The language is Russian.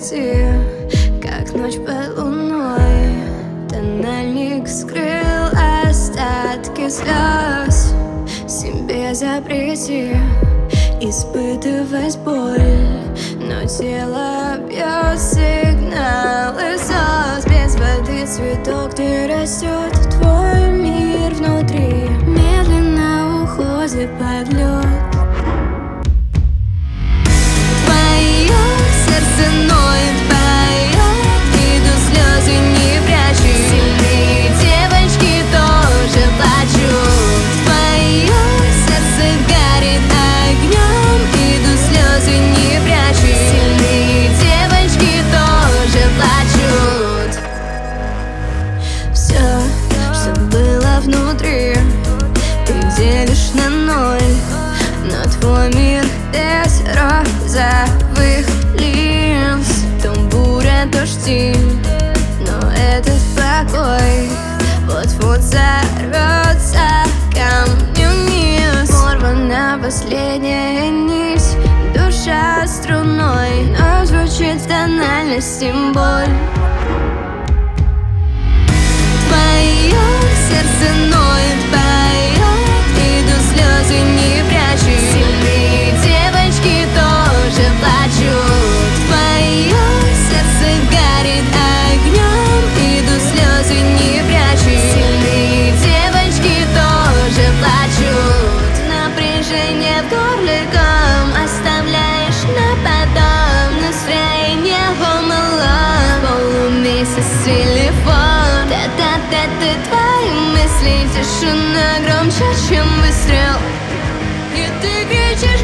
закрытии, как ночь под луной. Тональник скрыл остатки слез. Себе запрети испытывать боль, но тело бьет сигналы СОС. Без воды цветок не растет, твой мир внутри медленно уходит под лед. Твое сердце ноет, поет, идут слезы, не прячи. Сильные девочки тоже плачут. Твое сердце горит огнем, идут слезы, не прячи. Сильные девочки тоже плачут. Все, что было внутри, ты делишь на ноль, но твой мир без розовых линз. То буря, то штиль, но этот покой вот-вот сорвется камнем вниз. Порвана последняя нить, душа струной, но звучит в тональности боль. Твое сердце ноет, поет, идут слезы, не прячи. Сильные девочки тоже плачут. Твое сердце горит огнем, идут слезы, не прячи. Сильные девочки тоже плачут. Напряжение в горле ком оставляешь на потом. Настроение помыло, полумесяц телефон. Та-та-та-та, твои мысли, тишина громче, чем выстрел. И ты кричишь.